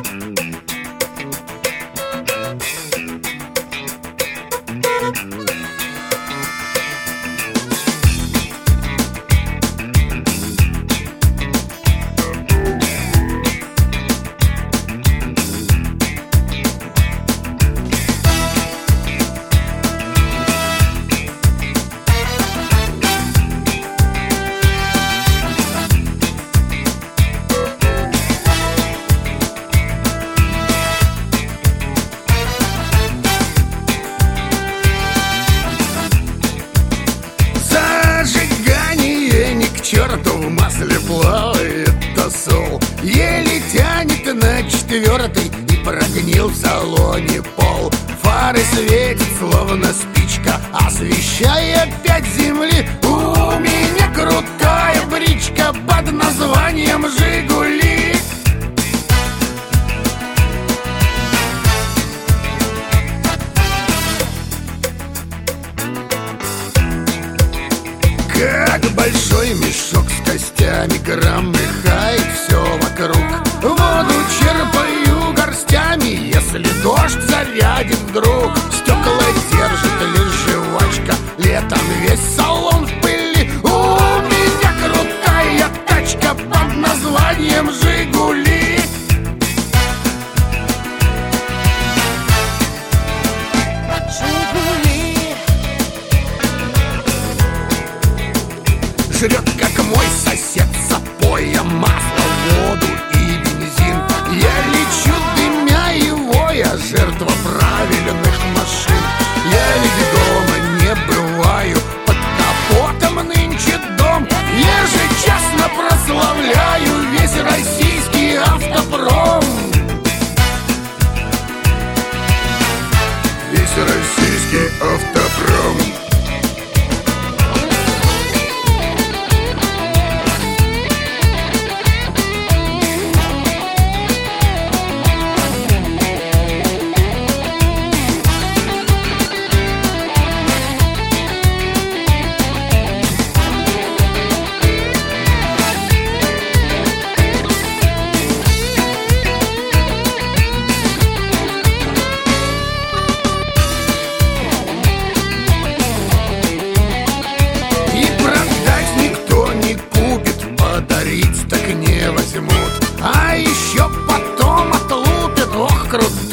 Черту в масле плавает тосол, еле тянет на четвертый, и прогнил в салоне пол. Фары светят, словно спичка, освещая пять земли. У меня крутая бричка под названием «Жигули». Как большой мешок с костями, громыхает все вокруг. Воду черпаю горстями, если дождь зарядит вдруг. Стекла держит лишь жвачка, летом весь салон в пыли. У меня крутая тачка под названием «Жигули». Жрет, как мой сосед, запоя масло, воду и бензин. Я лечу, дымя его, я жертва правильных машин. Я ведь дома не бываю, под капотом нынче дом. Ежечасно прославляю весь российский автопром. Весь российский автопром. Так не возьмут, а еще потом отлупят. Ох, круто!